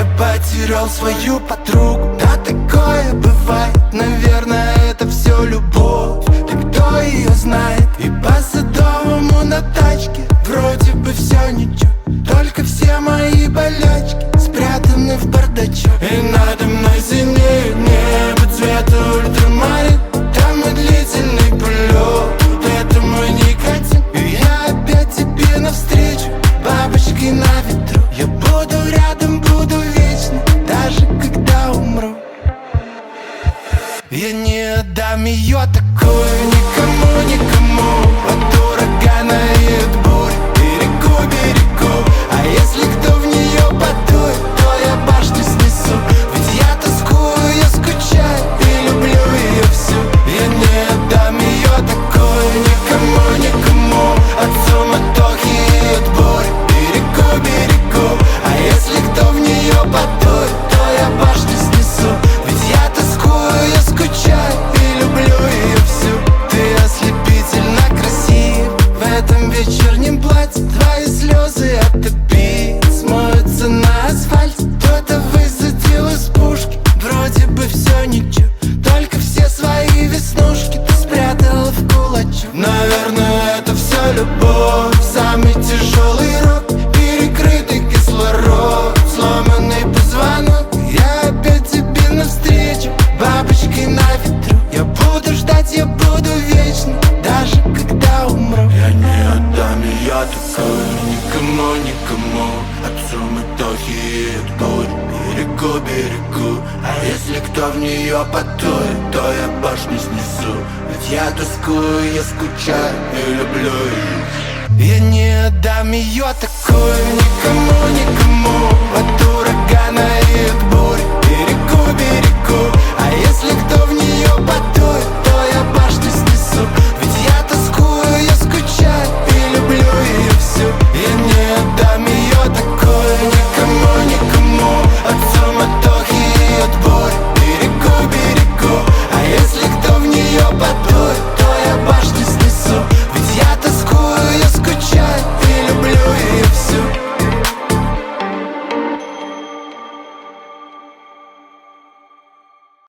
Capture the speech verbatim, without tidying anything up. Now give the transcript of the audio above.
потерял свою подругу. Да, такое бывает, наверное, это все любовь. Да кто ее знает? И по Садовому на тачке вроде бы все ничего, только все мои болячки спрятаны в бардачок. И надо мной синеет небо цвета ультрамарин. Там и длительный полет, это мой никотин. И я опять тебе навстречу, бабочкой на ветру. Я буду рядом, буду вечно, даже когда умру. Я не отдам ее такую никому, никому. От урагана и от бури берегу, берегу. А если кто в нее подует, то я башню снесу. Ведь я тоскую, я скучаю и люблю ее всю. Я не отдам ее такую никому, никому. От суматохи и от бури берегу, берегу. А если кто в нее подует, то я башню снесу. Ведь я тоскую, я скучаю и люблю ее всю. Ты ослепительно красив в этом вечернем платье. Твои слезы от обид смоются на асфальте. Кто-то высадил из пушки, вроде бы все ничего, только все свои веснушки ты спрятал в кулачок. Наверное, это все любовь, самый тяжелый рок, перекрытый кислород, сломанный позвонок. Я опять тебе навстречу, бабочкой на ветру. Я буду ждать, я буду вечно, даже когда умру. Я не отдам ее такую никому, никому. От суматохи и от бурь берегу, берегу. А если кто в нее подует, то я башню снесу. Ведь я тоскую, я скучаю и люблю ее. Я не отдам ее такую никому,